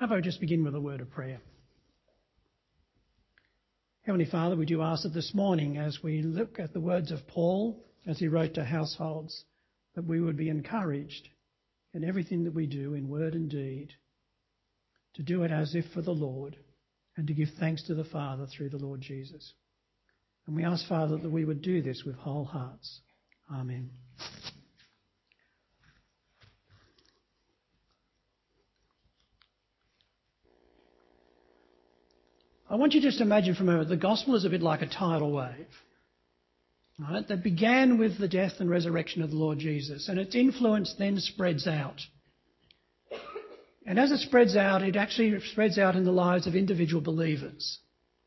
How about I just begin with a word of prayer? Heavenly Father, we do ask that this morning, as we look at the words of Paul, as he wrote to households, that we would be encouraged in everything that we do in word and deed, to do it as if for the Lord, and to give thanks to the Father through the Lord Jesus. And we ask, Father, that we would do this with whole hearts. Amen. I want you just to imagine for a moment the gospel is a bit like a tidal wave, right, that began with the death and resurrection of the Lord Jesus, and its influence then spreads out. And as it spreads out, it actually spreads out in the lives of individual believers.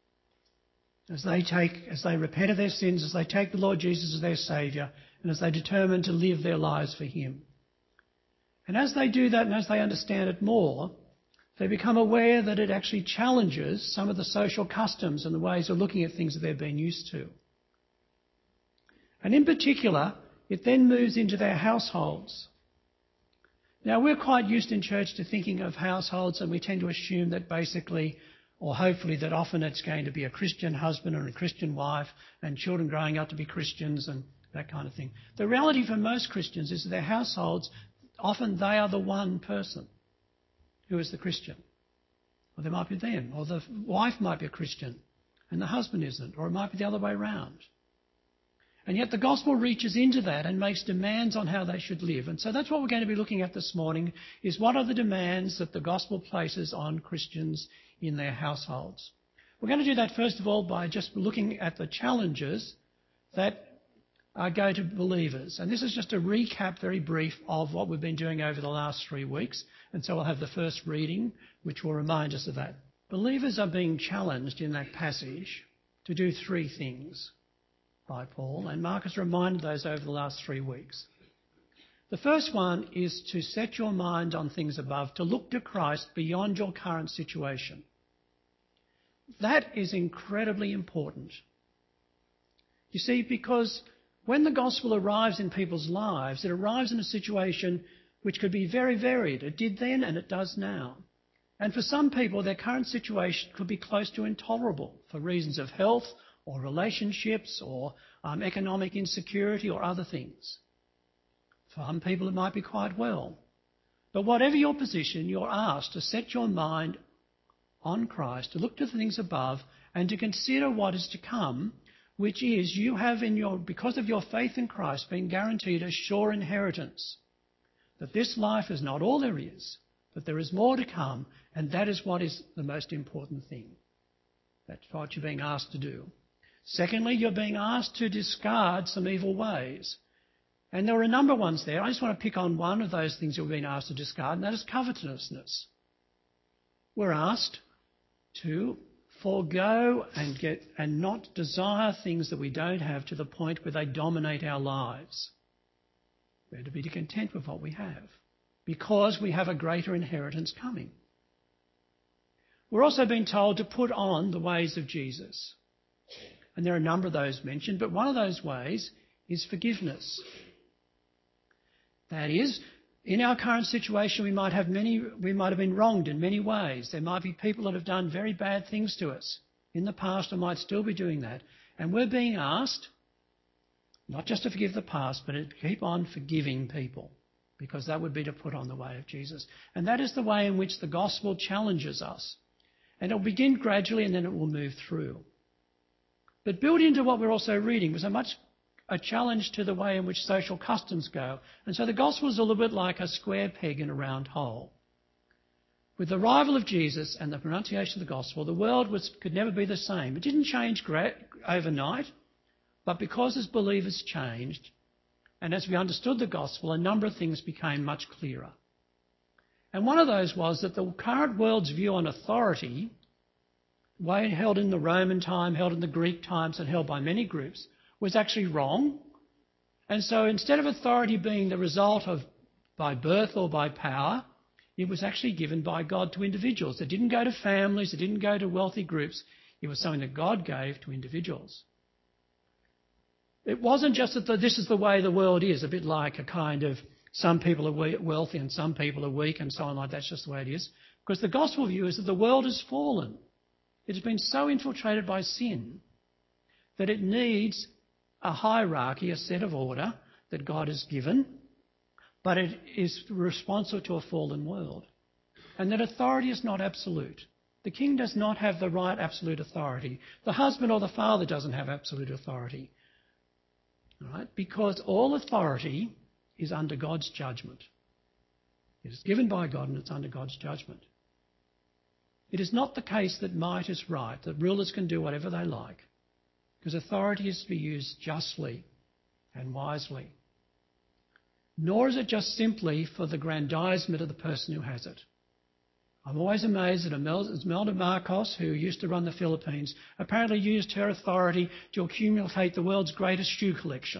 As they repent of their sins, as they take the Lord Jesus as their Saviour, and as they determine to live their lives for Him. And as they do that and as they understand it more, they become aware that it actually challenges some of the social customs and the ways of looking at things that they've been used to. And in particular, it then moves into their households. Now, we're quite used in church to thinking of households, and we tend to assume that basically, or hopefully that often it's going to be a Christian husband or a Christian wife and children growing up to be Christians and that kind of thing. The reality for most Christians is that their households, often they are the one person who is the Christian. Or there might be them, or the wife might be a Christian and the husband isn't, or it might be the other way around. And yet the gospel reaches into that and makes demands on how they should live. And so that's what we're going to be looking at this morning, is what are the demands that the gospel places on Christians in their households. We're going to do that first of all by just looking at the challenges that go to believers. And this is just a recap, very brief, of what we've been doing over the last 3 weeks. And so we'll have the first reading, which will remind us of that. Believers are being challenged in that passage to do 3 things by Paul, and Mark has reminded those over the last 3 weeks. The first one is to set your mind on things above, to look to Christ beyond your current situation. That is incredibly important. You see, because when the gospel arrives in people's lives, it arrives in a situation which could be very varied. It did then and it does now. And for some people, their current situation could be close to intolerable for reasons of health or relationships or economic insecurity or other things. For some people, it might be quite well. But whatever your position, you're asked to set your mind on Christ, to look to the things above and to consider what is to come, which is you have because of your faith in Christ, been guaranteed a sure inheritance. That this life is not all there is, that there is more to come, and that is what is the most important thing. That's what you're being asked to do. Secondly, you're being asked to discard some evil ways. And there are a number of ones there. I just want to pick on one of those things you're being asked to discard, and that is covetousness. We're asked to forego and not desire things that we don't have to the point where they dominate our lives. We're to be content with what we have because we have a greater inheritance coming. We're also being told to put on the ways of Jesus. And there are a number of those mentioned, but one of those ways is forgiveness. That is, in our current situation, we might have been wronged in many ways. There might be people that have done very bad things to us in the past or might still be doing that. And we're being asked not just to forgive the past, but to keep on forgiving people, because that would be to put on the way of Jesus. And that is the way in which the gospel challenges us. And it will begin gradually and then it will move through. But built into what we're also reading was a challenge to the way in which social customs go. And so the gospel is a little bit like a square peg in a round hole. With the arrival of Jesus and the pronunciation of the gospel, the world could never be the same. It didn't change overnight, but because as believers changed, and as we understood the gospel, a number of things became much clearer. And one of those was that the current world's view on authority, way held in the Roman time, held in the Greek times, and held by many groups, was actually wrong. And so instead of authority being the result of by birth or by power, it was actually given by God to individuals. It didn't go to families, it didn't go to wealthy groups. It was something that God gave to individuals. It wasn't just that this is the way the world is, a bit like a kind of some people are wealthy and some people are weak and so on like that. That's just the way it is. Because the gospel view is that the world has fallen. It has been so infiltrated by sin that it needs a hierarchy, a set of order that God has given, but it is responsive to a fallen world. And that authority is not absolute. The king does not have the right absolute authority. The husband or the father doesn't have absolute authority. Right? Because all authority is under God's judgment. It is given by God and it's under God's judgment. It is not the case that might is right, that rulers can do whatever they like, because authority is to be used justly and wisely. Nor is it just simply for the grandizement of the person who has it. I'm always amazed that Imelda Marcos, who used to run the Philippines, apparently used her authority to accumulate the world's greatest shoe collection.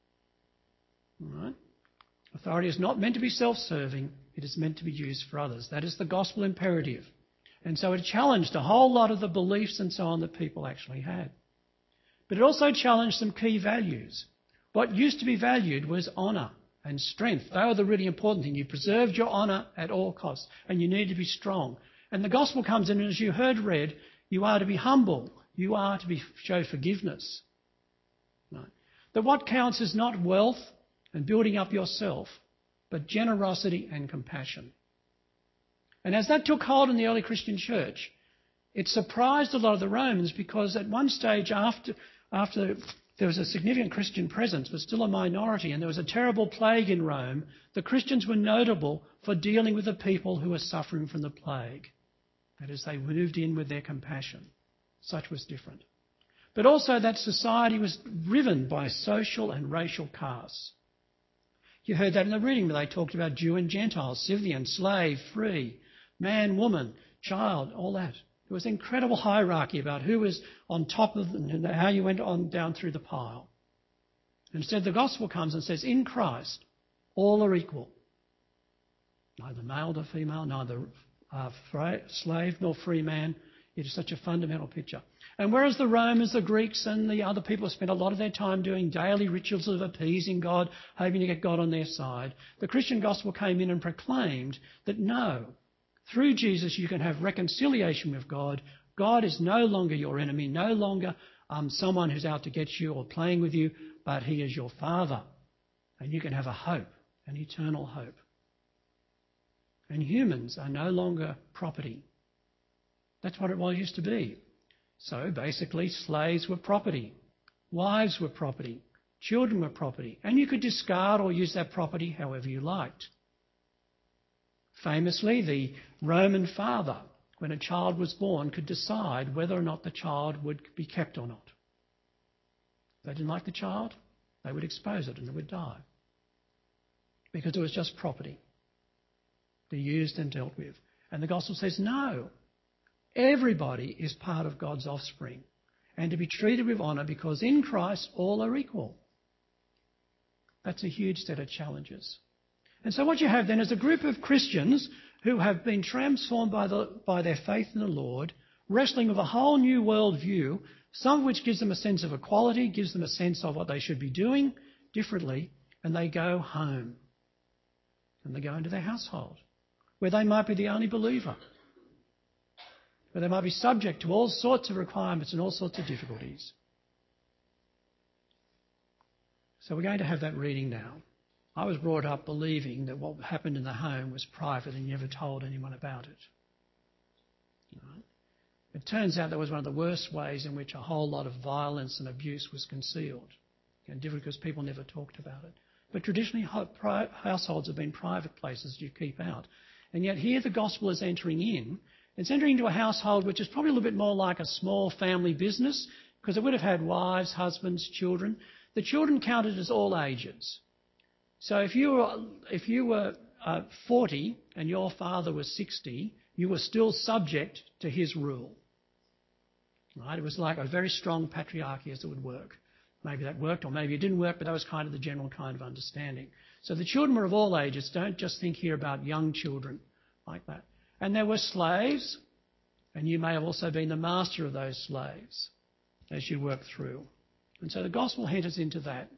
All right? Authority is not meant to be self-serving. It is meant to be used for others. That is the gospel imperative. And so it challenged a whole lot of the beliefs and so on that people actually had. But it also challenged some key values. What used to be valued was honour and strength. They were the really important thing. You preserved your honour at all costs, and you need to be strong. And the gospel comes in, and as you heard read, you are to be humble. You are to show forgiveness. Right? That what counts is not wealth and building up yourself, but generosity and compassion. And as that took hold in the early Christian church, it surprised a lot of the Romans, because at one stage after there was a significant Christian presence, but still a minority, and there was a terrible plague in Rome, the Christians were notable for dealing with the people who were suffering from the plague. That is, they moved in with their compassion. Such was different. But also that society was riven by social and racial castes. You heard that in the reading where they talked about Jew and Gentile, Scythian, slave, free, man, woman, child, all that. There was incredible hierarchy about who was on top of and how you went on down through the pile. Instead, the gospel comes and says, in Christ, all are equal. Neither male nor female, neither slave nor free man. It is such a fundamental picture. And whereas the Romans, the Greeks and the other people spent a lot of their time doing daily rituals of appeasing God, hoping to get God on their side, the Christian gospel came in and proclaimed that no, through Jesus you can have reconciliation with God. God is no longer your enemy, no longer someone who's out to get you or playing with you, but he is your Father. And you can have a hope, an eternal hope. And humans are no longer property. That's what it used to be. So basically slaves were property, wives were property, children were property, and you could discard or use that property however you liked. Famously, the Roman father, when a child was born, could decide whether or not the child would be kept or not. If they didn't like the child, they would expose it and it would die. Because it was just property. They're used and dealt with. And the gospel says, no, everybody is part of God's offspring and to be treated with honour, because in Christ all are equal. That's a huge set of challenges. And so what you have then is a group of Christians who have been transformed by their faith in the Lord, wrestling with a whole new world view, some of which gives them a sense of equality, gives them a sense of what they should be doing differently, and they go home. And they go into their household, where they might be the only believer, where they might be subject to all sorts of requirements and all sorts of difficulties. So we're going to have that reading now. I was brought up believing that what happened in the home was private and you never told anyone about it. Right? It turns out that was one of the worst ways in which a whole lot of violence and abuse was concealed. And different because people never talked about it. But traditionally households have been private places you keep out. And yet here the gospel is entering in. It's entering into a household which is probably a little bit more like a small family business, because it would have had wives, husbands, children. The children counted as all ages. So if you were 40 and your father was 60, you were still subject to his rule. Right? It was like a very strong patriarchy as it would work. Maybe that worked or maybe it didn't work, but that was kind of the general kind of understanding. So the children were of all ages. Don't just think here about young children like that. And there were slaves, and you may have also been the master of those slaves as you work through. And so the gospel enters into that.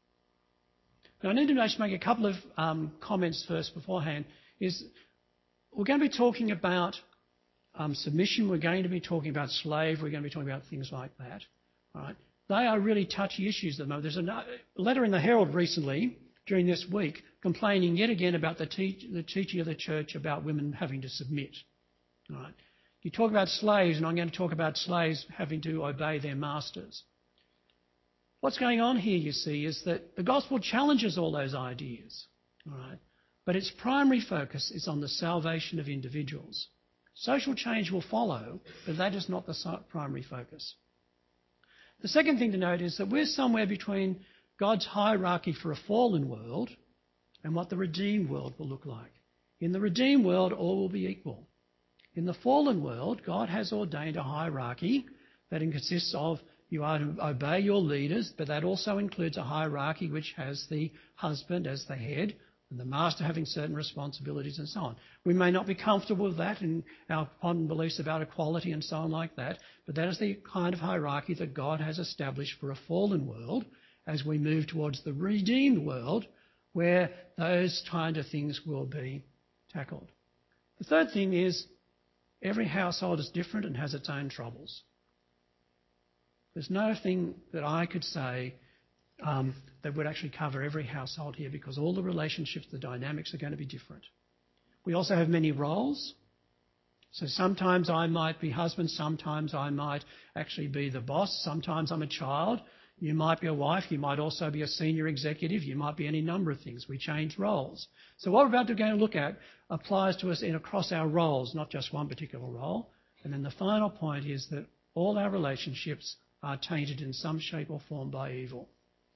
Now, I need to make a couple of comments first beforehand. Is we're going to be talking about submission. We're going to be talking about slave. We're going to be talking about things like that. All right. They are really touchy issues at the moment. There's a letter in the Herald recently, during this week, complaining yet again about the teaching of the church about women having to submit. All right. You talk about slaves, and I'm going to talk about slaves having to obey their masters. What's going on here, you see, is that the gospel challenges all those ideas. All right. But its primary focus is on the salvation of individuals. Social change will follow, but that is not the primary focus. The second thing to note is that we're somewhere between God's hierarchy for a fallen world and what the redeemed world will look like. In the redeemed world, all will be equal. In the fallen world, God has ordained a hierarchy that consists of you are to obey your leaders, but that also includes a hierarchy which has the husband as the head and the master having certain responsibilities and so on. We may not be comfortable with that in our modern beliefs about equality and so on like that, but that is the kind of hierarchy that God has established for a fallen world as we move towards the redeemed world where those kind of things will be tackled. The third thing is every household is different and has its own troubles. There's nothing that I could say that would actually cover every household here because all the relationships, the dynamics are going to be different. We also have many roles. So sometimes I might be husband, sometimes I might actually be the boss, sometimes I'm a child. You might be a wife, you might also be a senior executive, you might be any number of things. We change roles. So what we're about to go and look at applies to us across our roles, not just one particular role. And then the final point is that all our relationships are tainted in some shape or form by evil.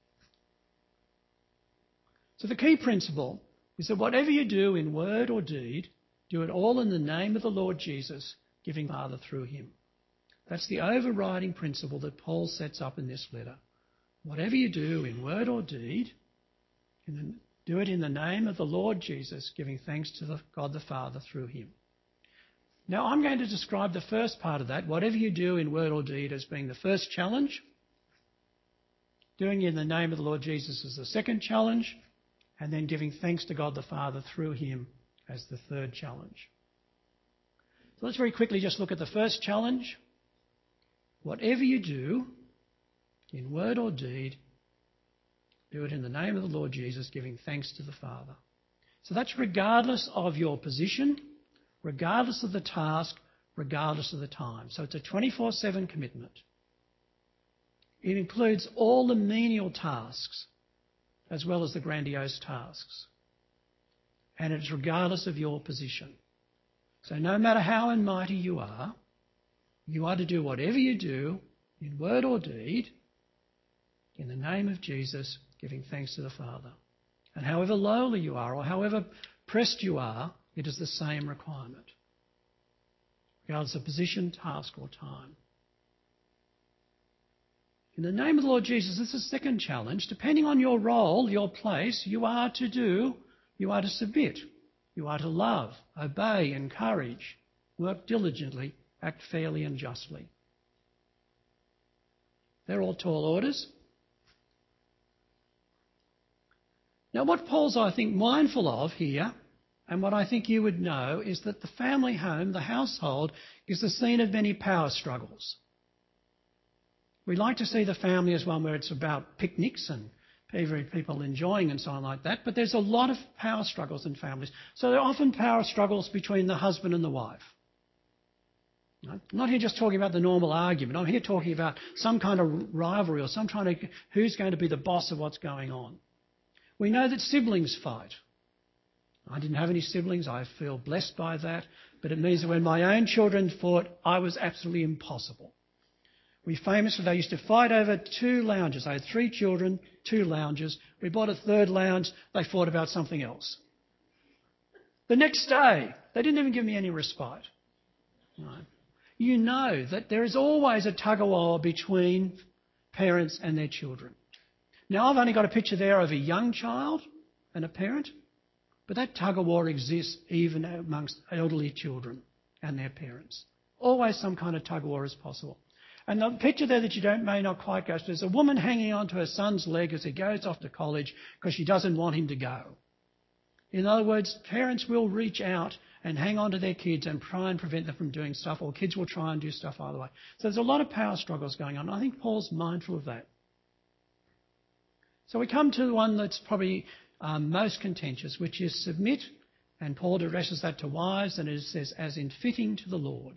So the key principle is that whatever you do in word or deed, do it all in the name of the Lord Jesus, giving Father through him. That's the overriding principle that Paul sets up in this letter. Whatever you do in word or deed, do it in the name of the Lord Jesus, giving thanks to God the Father through him. Now I'm going to describe the first part of that, whatever you do in word or deed, as being the first challenge. Doing it in the name of the Lord Jesus is the second challenge. And then giving thanks to God the Father through him as the third challenge. So let's very quickly just look at the first challenge. Whatever you do, in word or deed, do it in the name of the Lord Jesus, giving thanks to the Father. So that's regardless of your position, regardless of the task, regardless of the time. So it's a 24/7 commitment. It includes all the menial tasks as well as the grandiose tasks. And it's regardless of your position. So no matter how almighty you are to do whatever you do, in word or deed, in the name of Jesus, giving thanks to the Father. And however lowly you are, or however pressed you are, it is the same requirement, regardless of position, task, or time. In the name of the Lord Jesus, this is the second challenge. Depending on your role, your place, you are to submit. You are to love, obey, encourage, work diligently, act fairly and justly. They're all tall orders. Now, what Paul's, I think, mindful of here, and what I think you would know, is that the family home, the household, is the scene of many power struggles. We like to see the family as one where it's about picnics and people enjoying and so on like that, but there's a lot of power struggles in families. So there are often power struggles between the husband and the wife. I'm not here just talking about the normal argument. I'm here talking about some kind of rivalry or some kind of who's going to be the boss of what's going on. We know that siblings fight. I didn't have any siblings. I feel blessed by that. But it means that when my own children fought, I was absolutely impossible. They used to fight over 2 lounges. I had 3 children, 2 lounges. We bought a 3rd lounge. They fought about something else. The next day, they didn't even give me any respite. Right. You know that there is always a tug-of-war between parents and their children. Now, I've only got a picture there of a young child and a parent, but that tug-of-war exists even amongst elderly children and their parents. Always some kind of tug-of-war is possible. And the picture there that you may not quite go to is a woman hanging onto her son's leg as he goes off to college because she doesn't want him to go. In other words, parents will reach out and hang on to their kids and try and prevent them from doing stuff, or kids will try and do stuff either way. So there's a lot of power struggles going on. I think Paul's mindful of that. So we come to the one that's probably most contentious, which is submit, and Paul addresses that to wives, and it says, as in fitting to the Lord.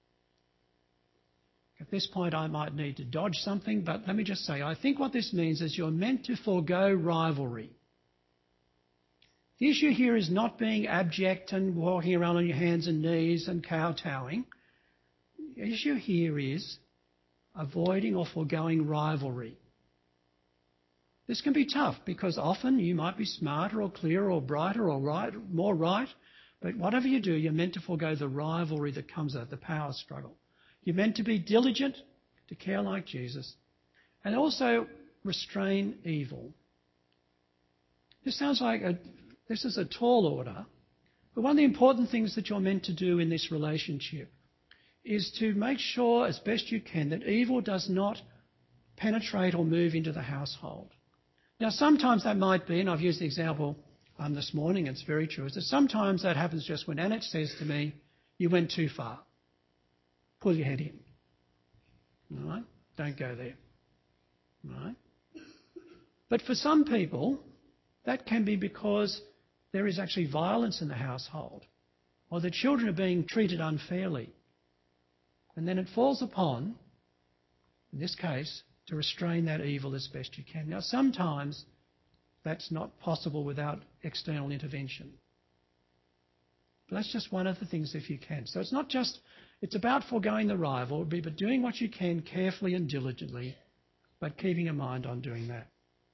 At this point I might need to dodge something, but let me just say, I think what this means is you're meant to forego rivalry. The issue here is not being abject and walking around on your hands and knees and kowtowing. The issue here is avoiding or foregoing rivalry. This can be tough because often you might be smarter or clearer or brighter or more right, but whatever you do, you're meant to forego the rivalry that comes out, the power struggle. You're meant to be diligent, to care like Jesus, and also restrain evil. This sounds like this is a tall order, but one of the important things that you're meant to do in this relationship is to make sure as best you can that evil does not penetrate or move into the household. Now, sometimes that might be, and I've used the example this morning, it's very true, is that sometimes that happens just when Annette says to me, you went too far. Pull your head in. All right? Don't go there. All right? But for some people, that can be because there is actually violence in the household, or the children are being treated unfairly. And then it falls upon, in this case, to restrain that evil as best you can. Now, sometimes that's not possible without external intervention. But that's just one of the things if you can. So it's about foregoing the rivalry, but doing what you can carefully and diligently, but keeping a mind on doing that.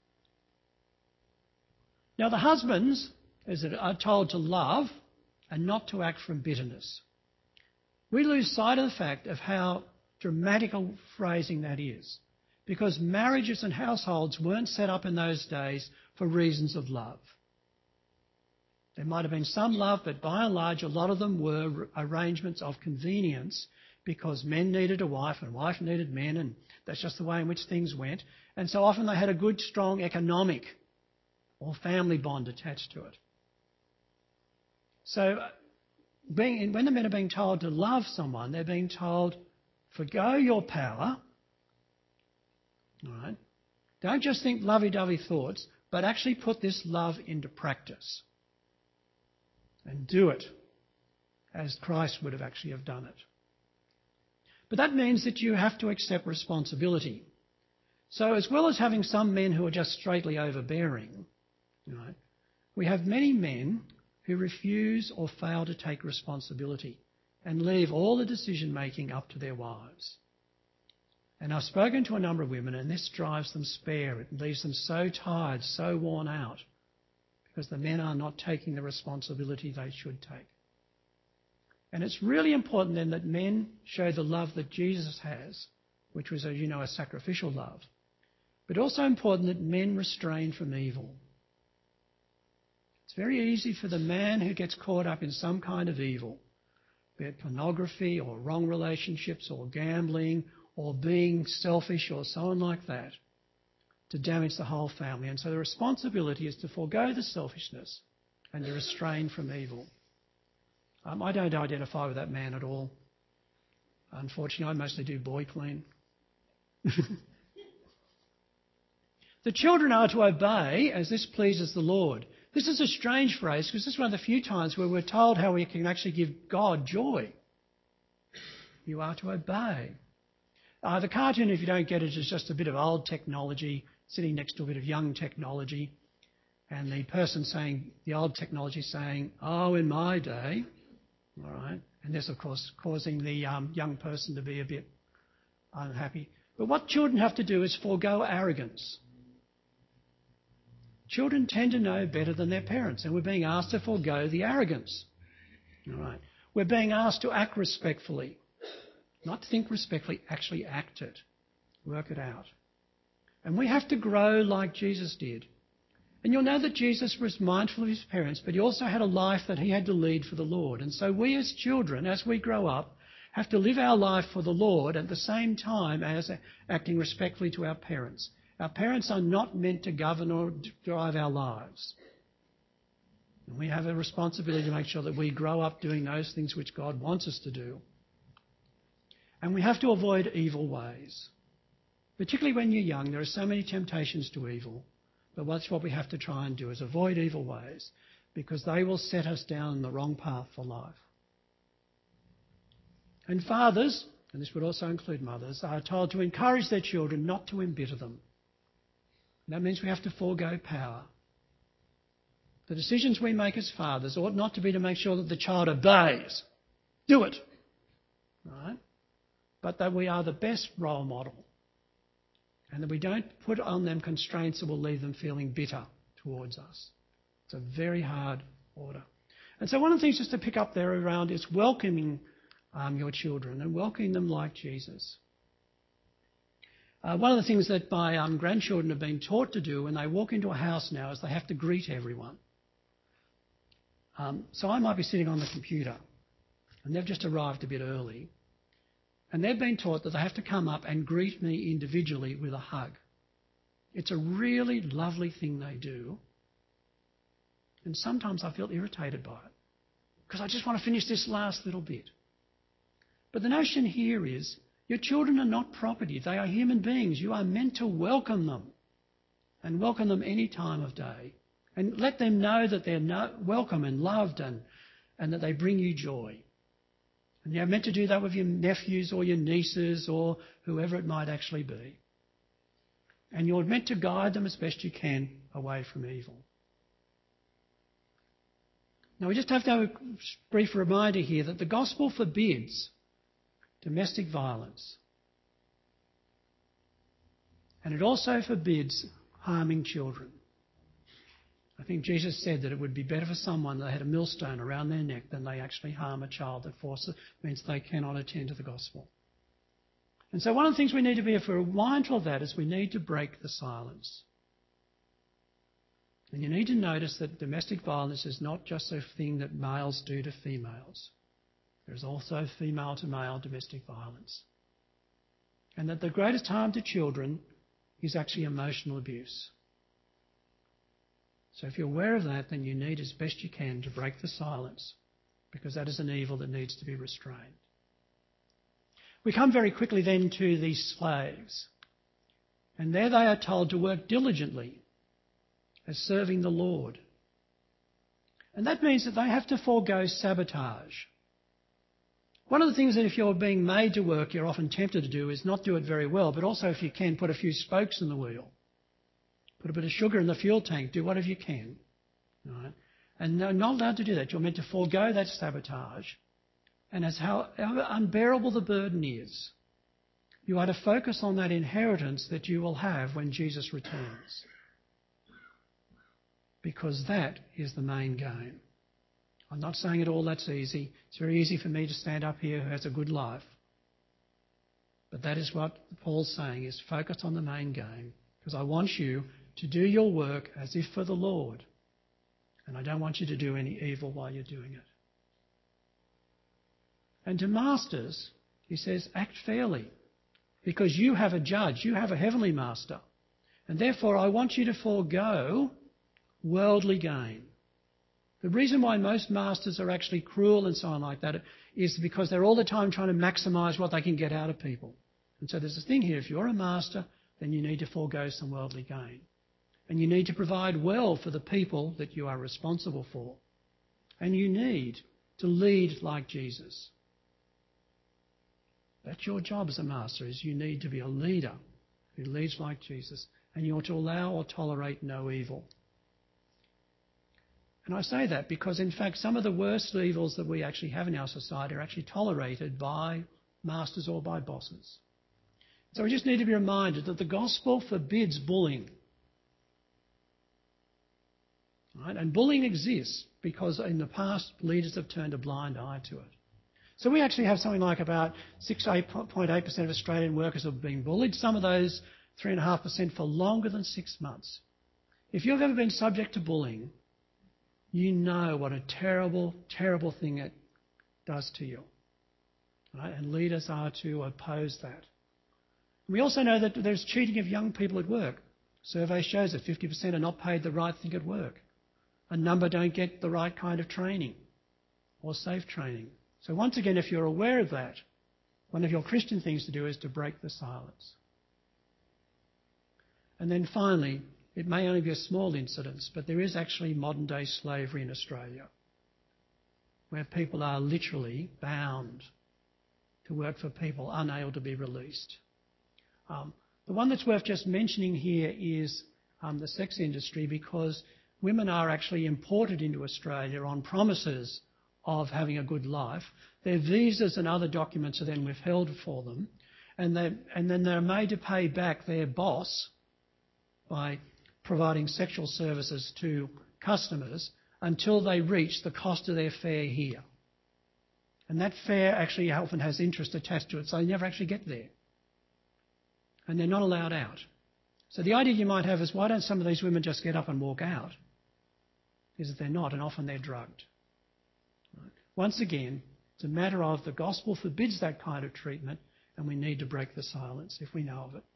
Now, the husbands are told to love and not to act from bitterness. We lose sight of the fact of how dramatic a phrasing that is, because marriages and households weren't set up in those days for reasons of love. There might have been some love, but by and large, a lot of them were arrangements of convenience because men needed a wife and wife needed men, and that's just the way in which things went. And so often they had a good, strong economic or family bond attached to it. So when the men are being told to love someone, they're being told, forgo your power. All right? Don't just think lovey-dovey thoughts, but actually put this love into practice. And do it as Christ would have actually have done it. But that means that you have to accept responsibility. So as well as having some men who are just straightly overbearing, right, we have many men who refuse or fail to take responsibility and leave all the decision-making up to their wives. And I've spoken to a number of women, and this drives them spare. It leaves them so tired, so worn out, because the men are not taking the responsibility they should take. And it's really important then that men show the love that Jesus has, which was, as you know, a sacrificial love. But also important that men restrain from evil. It's very easy for the man who gets caught up in some kind of evil, be it pornography or wrong relationships or gambling or being selfish or so on like that, to damage the whole family. And so the responsibility is to forego the selfishness and to restrain from evil. I don't identify with that man at all. Unfortunately, I mostly do boy clean. The children are to obey as this pleases the Lord. This is a strange phrase because this is one of the few times where we're told how we can actually give God joy. You are to obey. The cartoon, if you don't get it, is just a bit of old technology sitting next to a bit of young technology. And the person saying, the old technology saying, oh, in my day. All right. And this, of course, causing the young person to be a bit unhappy. But what children have to do is forego arrogance. Children tend to know better than their parents, and we're being asked to forego the arrogance. All right. We're being asked to act respectfully. Not think respectfully, actually act it. Work it out. And we have to grow like Jesus did. And you'll know that Jesus was mindful of his parents, but he also had a life that he had to lead for the Lord. And so we as children, as we grow up, have to live our life for the Lord at the same time as acting respectfully to our parents. Our parents are not meant to govern or drive our lives. And we have a responsibility to make sure that we grow up doing those things which God wants us to do. And we have to avoid evil ways. Particularly when you're young, there are so many temptations to evil. But that's what we have to try and do, is avoid evil ways, because they will set us down the wrong path for life. And fathers, and this would also include mothers, are told to encourage their children, not to embitter them. And that means we have to forego power. The decisions we make as fathers ought not to be to make sure that the child obeys. Do it. Right? But that we are the best role model. And that we don't put on them constraints that will leave them feeling bitter towards us. It's a very hard order. And so one of the things just to pick up there around is welcoming your children and welcoming them like Jesus. One of the things that my grandchildren have been taught to do when they walk into a house now is they have to greet everyone. So I might be sitting on the computer and they've just arrived a bit early. And they've been taught that they have to come up and greet me individually with a hug. It's a really lovely thing they do. And sometimes I feel irritated by it because I just want to finish this last little bit. But the notion here is your children are not property. They are human beings. You are meant to welcome them and welcome them any time of day. And let them know that they're welcome and loved and that they bring you joy. And you're meant to do that with your nephews or your nieces or whoever it might actually be. And you're meant to guide them as best you can away from evil. Now we just have to have a brief reminder here that the gospel forbids domestic violence. And it also forbids harming children. I think Jesus said that it would be better for someone that had a millstone around their neck than they actually harm a child that means they cannot attend to the gospel. And so one of the things we need to be, if we're mindful of that, is we need to break the silence. And you need to notice that domestic violence is not just a thing that males do to females. There's also female-to-male domestic violence. And that the greatest harm to children is actually emotional abuse. So if you're aware of that, then you need as best you can to break the silence, because that is an evil that needs to be restrained. We come very quickly then to these slaves. And there they are told to work diligently as serving the Lord. And that means that they have to forego sabotage. One of the things that if you're being made to work, you're often tempted to do is not do it very well, but also if you can, put a few spokes in the wheel. Put a bit of sugar in the fuel tank, do whatever you can. Right? And you're not allowed to do that. You're meant to forego that sabotage. And as however unbearable the burden is, you are to focus on that inheritance that you will have when Jesus returns. Because that is the main game. I'm not saying at all that's easy. It's very easy for me to stand up here who has a good life. But that is what Paul's saying, is focus on the main game. Because I want you to do your work as if for the Lord. And I don't want you to do any evil while you're doing it. And to masters, he says, act fairly. Because you have a judge, you have a heavenly master. And therefore I want you to forego worldly gain. The reason why most masters are actually cruel and so on like that is because they're all the time trying to maximise what they can get out of people. And so there's this thing here, if you're a master, then you need to forego some worldly gain. And you need to provide well for the people that you are responsible for. And you need to lead like Jesus. That's your job as a master, is you need to be a leader who leads like Jesus. And you ought to allow or tolerate no evil. And I say that because, in fact, some of the worst evils that we actually have in our society are actually tolerated by masters or by bosses. So we just need to be reminded that the gospel forbids bullying. Right? And bullying exists because in the past leaders have turned a blind eye to it. So we actually have something like about 8.8% of Australian workers have been bullied. Some of those 3.5% for longer than 6 months. If you've ever been subject to bullying, you know what a terrible, terrible thing it does to you. Right? And leaders are to oppose that. We also know that there's cheating of young people at work. Survey shows that 50% are not paid the right thing at work. A number don't get the right kind of training or safe training. So once again, if you're aware of that, one of your Christian things to do is to break the silence. And then finally, it may only be a small incidence, but there is actually modern day slavery in Australia, where people are literally bound to work for people unable to be released. The one that's worth just mentioning here is the sex industry, because women are actually imported into Australia on promises of having a good life. Their visas and other documents are then withheld for them, and then they're made to pay back their boss by providing sexual services to customers until they reach the cost of their fare here. And that fare actually often has interest attached to it, so they never actually get there. And they're not allowed out. So the idea you might have is, why don't some of these women just get up and walk out? Is that they're not, and often they're drugged. Right? Once again, it's a matter of the gospel forbids that kind of treatment, and we need to break the silence if we know of it.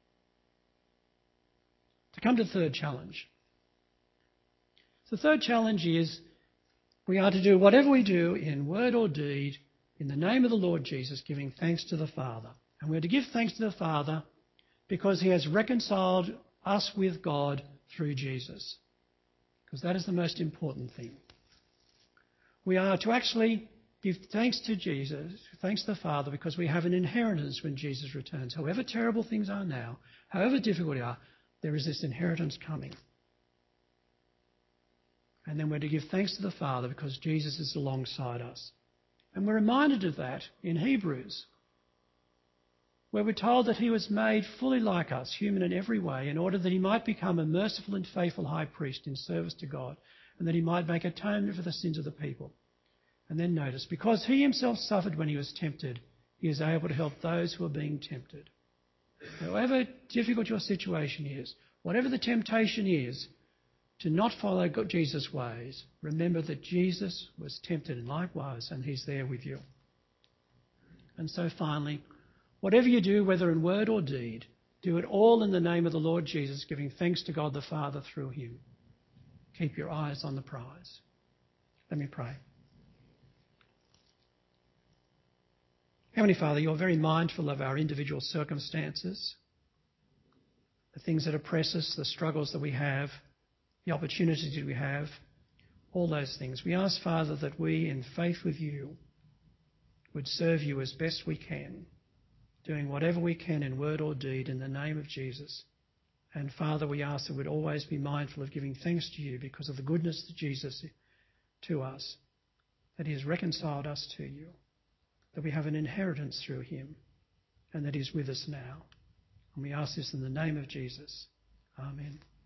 To come to the third challenge. The third challenge is we are to do whatever we do in word or deed in the name of the Lord Jesus, giving thanks to the Father. And we're to give thanks to the Father because he has reconciled us with God through Jesus. Because that is the most important thing. We are to actually give thanks to Jesus, thanks to the Father, because we have an inheritance when Jesus returns. However terrible things are now, however difficult they are, there is this inheritance coming. And then we're to give thanks to the Father because Jesus is alongside us. And we're reminded of that in Hebrews, where we're told that he was made fully like us, human in every way, in order that he might become a merciful and faithful high priest in service to God, and that he might make atonement for the sins of the people. And then notice, because he himself suffered when he was tempted, he is able to help those who are being tempted. However difficult your situation is, whatever the temptation is to not follow Jesus' ways, remember that Jesus was tempted likewise, and he's there with you. And so finally, whatever you do, whether in word or deed, do it all in the name of the Lord Jesus, giving thanks to God the Father through him. Keep your eyes on the prize. Let me pray. Heavenly Father, you're very mindful of our individual circumstances, the things that oppress us, the struggles that we have, the opportunities that we have, all those things. We ask, Father, that we, in faith with you, would serve you as best we can, doing whatever we can in word or deed in the name of Jesus. And Father, we ask that we'd always be mindful of giving thanks to you because of the goodness of Jesus to us, that he has reconciled us to you, that we have an inheritance through him, and that he's with us now. And we ask this in the name of Jesus. Amen.